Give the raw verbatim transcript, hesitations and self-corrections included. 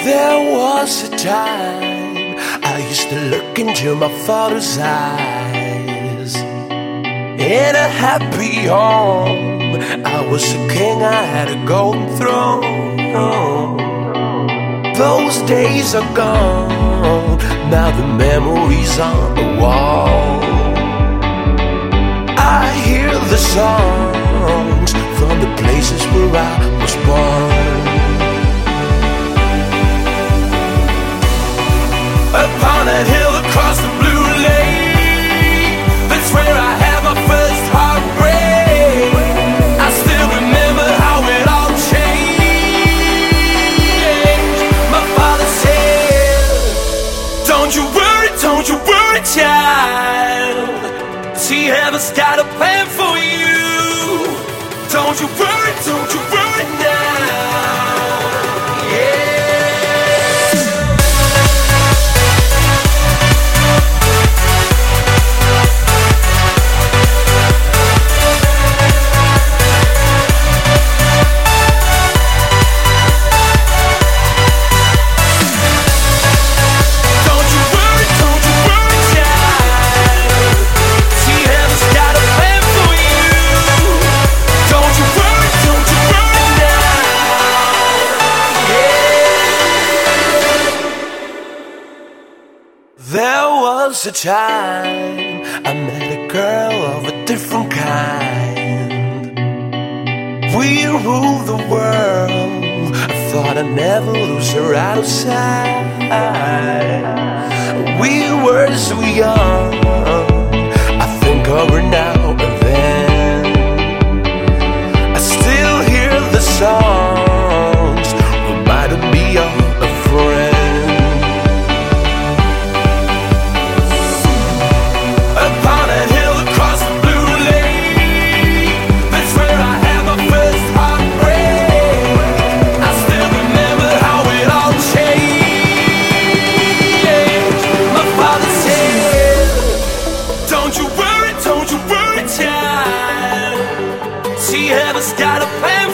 There was a time I used to look into my father's eyes. In a happy home, I was a king, I had a golden throne. Those days are gone, now the memories on the wall. I hear the songs from the places where I was born. Upon that hill across the blue lake, that's where I had my first heartbreak. I still remember how it all changed. My father said, don't you worry, don't you worry, child. See, heaven's got a plan for you. Don't you worry, don't you worry now. Yeah. There was a time I met a girl of a different kind. We ruled the world, I thought I'd never lose her out of sight. We were so young, I think of her now and then. I still hear the songs, reminding me of a friend. See, heaven's got a plan.